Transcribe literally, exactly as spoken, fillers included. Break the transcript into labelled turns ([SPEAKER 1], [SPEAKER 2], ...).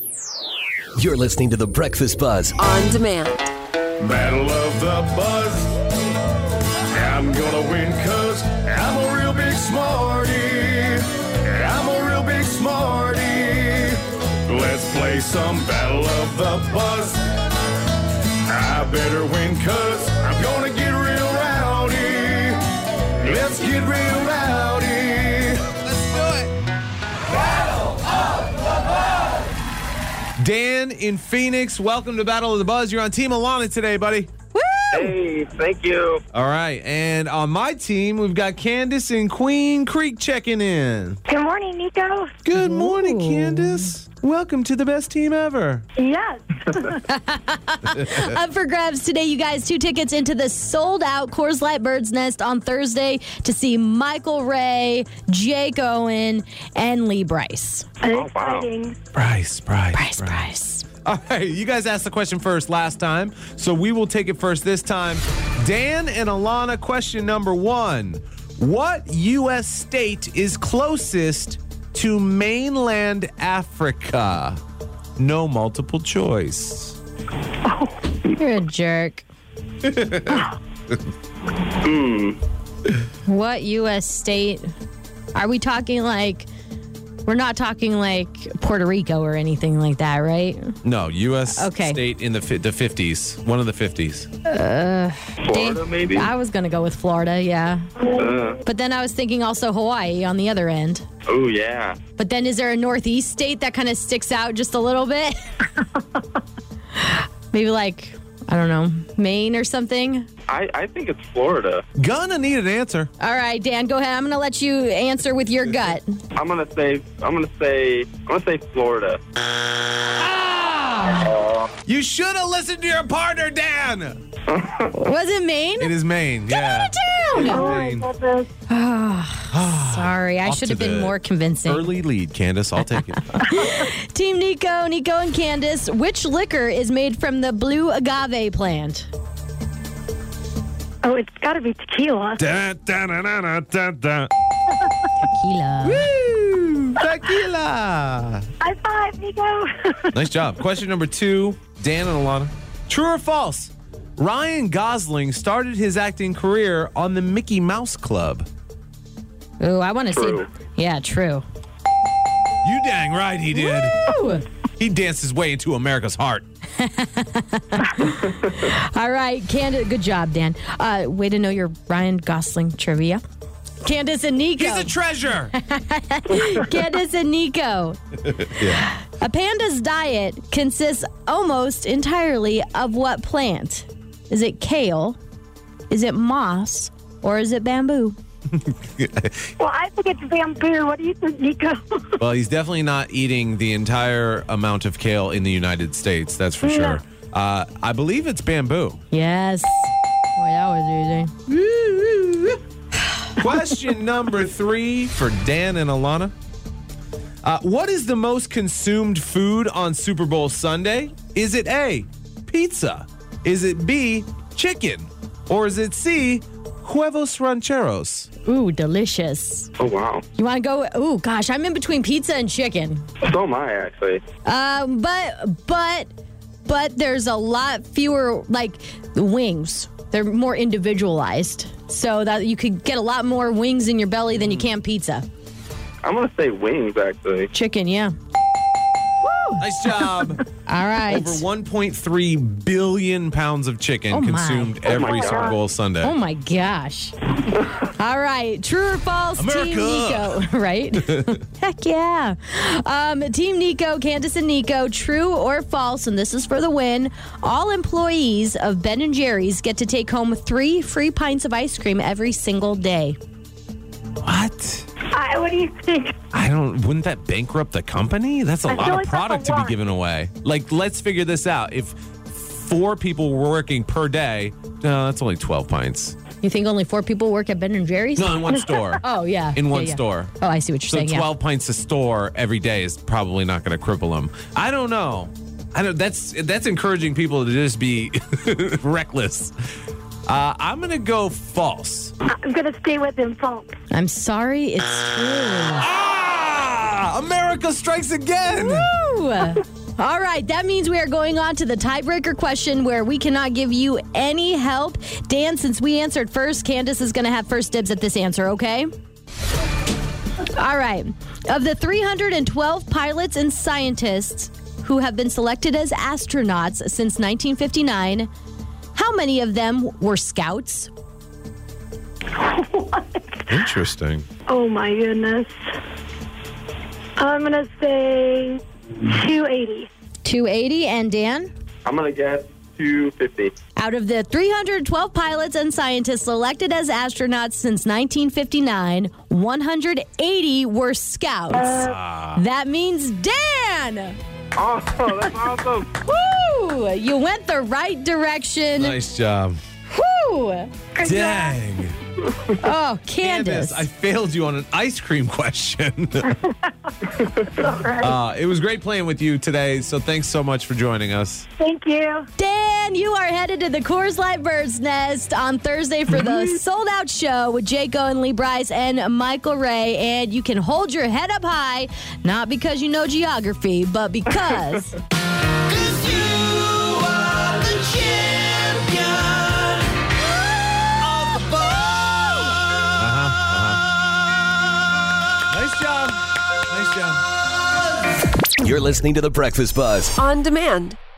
[SPEAKER 1] You're listening to The Breakfast Buzz
[SPEAKER 2] On demand.
[SPEAKER 3] Battle of the Buzz. I'm gonna win cause I'm a real big smarty. I'm a real big smarty. Let's play some Battle of the Buzz. I better win cause I'm gonna get real rowdy. Let's get real rowdy. Let's do it. Battle of the Buzz.
[SPEAKER 4] Dan in Phoenix, welcome to Battle of the Buzz. You're on Team Alana today, buddy.
[SPEAKER 5] Woo! Hey, thank you.
[SPEAKER 4] All right, and on my team, we've got Candace in Queen Creek checking in.
[SPEAKER 6] Good morning, Nico.
[SPEAKER 4] Good morning, Candace. Welcome to the best team ever.
[SPEAKER 6] Yes.
[SPEAKER 7] Up for grabs today, you guys. Two tickets into the sold-out Coors Light Bird's Nest on Thursday to see Michael Ray, Jake Owen, and Lee Bryce.
[SPEAKER 6] Exciting.
[SPEAKER 4] Bryce, Bryce,
[SPEAKER 7] Bryce, Bryce.
[SPEAKER 4] All right, you guys asked the question first last time, so we will take it first this time. Dan and Alana, question number one. What U S state is closest to mainland Africa? No multiple choice.
[SPEAKER 7] You're a jerk.
[SPEAKER 5] Hmm.
[SPEAKER 7] What U S state? Are we talking like... We're not talking like Puerto Rico or anything like that, right?
[SPEAKER 4] No, U S
[SPEAKER 7] Okay.
[SPEAKER 4] state in the fi- the fifties. One of the fifties.
[SPEAKER 7] Uh,
[SPEAKER 5] Florida, maybe?
[SPEAKER 7] I was going to go with Florida, yeah.
[SPEAKER 5] Uh,
[SPEAKER 7] But then I was thinking also Hawaii on the other end.
[SPEAKER 5] oh, yeah.
[SPEAKER 7] But then is there a northeast state that kind of sticks out just a little bit? Maybe like, I don't know, Maine or something?
[SPEAKER 5] I, I think it's Florida.
[SPEAKER 4] Gonna need an answer.
[SPEAKER 7] All right, Dan, go ahead. I'm going to let you answer with your gut.
[SPEAKER 5] I'm gonna say. I'm gonna say. I'm gonna say Florida.
[SPEAKER 4] You should have listened to your partner, Dan.
[SPEAKER 7] Was it Maine?
[SPEAKER 4] It is Maine.
[SPEAKER 7] Get
[SPEAKER 4] yeah.
[SPEAKER 7] out of town!
[SPEAKER 6] Oh, my
[SPEAKER 4] Maine.
[SPEAKER 6] goodness.
[SPEAKER 7] Sorry, I
[SPEAKER 4] Off
[SPEAKER 7] should
[SPEAKER 4] to
[SPEAKER 7] have been
[SPEAKER 4] the
[SPEAKER 7] more convincing.
[SPEAKER 4] Early lead, Candace. I'll take it.
[SPEAKER 7] Team Nico, Nico and Candace, which liquor is made from the blue agave plant?
[SPEAKER 6] Oh, it's got to be tequila.
[SPEAKER 4] Da, da, da, da, da, da, da.
[SPEAKER 7] Tequila.
[SPEAKER 4] Woo! Tequila.
[SPEAKER 6] High five, Nico.
[SPEAKER 4] Nice job. Question number two, Dan and Alana. True or false? Ryan Gosling started his acting career on the Mickey Mouse Club.
[SPEAKER 7] Ooh, I want to
[SPEAKER 5] True.
[SPEAKER 7] say, yeah, true.
[SPEAKER 4] You dang right he did.
[SPEAKER 7] Woo!
[SPEAKER 4] He danced his way into America's heart.
[SPEAKER 7] All right, Candace, good job, Dan. Uh, way to know your Ryan Gosling trivia. Candace and Nico.
[SPEAKER 4] He's a treasure.
[SPEAKER 7] Candace and Nico.
[SPEAKER 4] Yeah.
[SPEAKER 7] A panda's diet consists almost entirely of what plant? Is it kale? Is it moss? Or is it bamboo?
[SPEAKER 6] Well, I think it's bamboo. What do you think, Nico?
[SPEAKER 4] Well, he's definitely not eating the entire amount of kale in the United States. That's for sure. Uh, I believe it's bamboo.
[SPEAKER 7] Yes. Boy, that was easy.
[SPEAKER 4] Question number three for Dan and Alana. Uh, what is the most consumed food on Super Bowl Sunday? Is it A, pizza? Is it B, chicken? Or is it C, huevos rancheros?
[SPEAKER 7] Ooh, delicious.
[SPEAKER 5] Oh, wow.
[SPEAKER 7] You want to go? Ooh, gosh, I'm in between pizza and chicken.
[SPEAKER 5] So am I, actually.
[SPEAKER 7] Um, but, but, but there's a lot fewer, like, the wings. They're more individualized. So that you could get a lot more wings in your belly than you can pizza.
[SPEAKER 5] I'm gonna say wings, actually.
[SPEAKER 7] Chicken, yeah.
[SPEAKER 4] Nice job.
[SPEAKER 7] All right.
[SPEAKER 4] Over one point three billion pounds of chicken
[SPEAKER 7] Oh, my.
[SPEAKER 4] consumed
[SPEAKER 5] Oh,
[SPEAKER 4] every
[SPEAKER 5] my
[SPEAKER 4] Super
[SPEAKER 5] God.
[SPEAKER 4] Bowl Sunday.
[SPEAKER 7] Oh, my gosh. All right. True or false, Team
[SPEAKER 4] America.
[SPEAKER 7] Nico, right? Heck yeah. Um, Team Nico, Candace and Nico, true or false, and this is for the win, all employees of Ben and Jerry's get to take home three free pints of ice cream every single day.
[SPEAKER 4] What?
[SPEAKER 6] I, what do you think?
[SPEAKER 4] I don't, wouldn't that bankrupt the company? That's a
[SPEAKER 6] I
[SPEAKER 4] lot
[SPEAKER 6] feel
[SPEAKER 4] of
[SPEAKER 6] like that's
[SPEAKER 4] product
[SPEAKER 6] a
[SPEAKER 4] to be
[SPEAKER 6] lot.
[SPEAKER 4] given away. Like, let's figure this out. If four people were working per day, no, that's only twelve pints.
[SPEAKER 7] You think only four people work at Ben and Jerry's?
[SPEAKER 4] No, in one store.
[SPEAKER 7] Oh, yeah.
[SPEAKER 4] In
[SPEAKER 7] Yeah,
[SPEAKER 4] one
[SPEAKER 7] yeah.
[SPEAKER 4] store.
[SPEAKER 7] Oh, I see what you're
[SPEAKER 4] So
[SPEAKER 7] saying,
[SPEAKER 4] twelve pints a store every day is probably not going to cripple them. I don't know. I don't. That's that's encouraging people to just be reckless. Uh, I'm going to go false.
[SPEAKER 6] I'm going to stay with him, false.
[SPEAKER 7] yeah. I'm sorry, it's true.
[SPEAKER 4] Ah! America strikes again.
[SPEAKER 7] Woo! All right, that means we are going on to the tiebreaker question where we cannot give you any help. Dan, since we answered first, Candace is going to have first dibs at this answer, okay? All right. Of the three hundred twelve pilots and scientists who have been selected as astronauts since nineteen fifty-nine, how many of them were scouts?
[SPEAKER 4] Interesting.
[SPEAKER 6] Oh, my goodness. I'm going to say two eighty.
[SPEAKER 7] two eighty, and Dan?
[SPEAKER 5] I'm going to guess two fifty.
[SPEAKER 7] Out of the three hundred twelve pilots and scientists selected as astronauts since nineteen fifty-nine, one hundred eighty were scouts. Uh, that means Dan!
[SPEAKER 5] Oh, that's awesome.
[SPEAKER 7] Woo! You went the right direction.
[SPEAKER 4] Nice job.
[SPEAKER 7] Woo!
[SPEAKER 4] Dang.
[SPEAKER 7] Oh, Candace.
[SPEAKER 4] Candace, I failed you on an ice cream question. uh, it was great playing with you today, so thanks so much for joining us.
[SPEAKER 6] Thank you.
[SPEAKER 7] Dan, you are headed to the Coors Light Bird's Nest on Thursday for the Sold Out Show with Jake Owen, Lee Bryce, and Michael Ray. And you can hold your head up high, not because you know geography, but because...
[SPEAKER 1] You're listening to The Breakfast Buzz.
[SPEAKER 2] On demand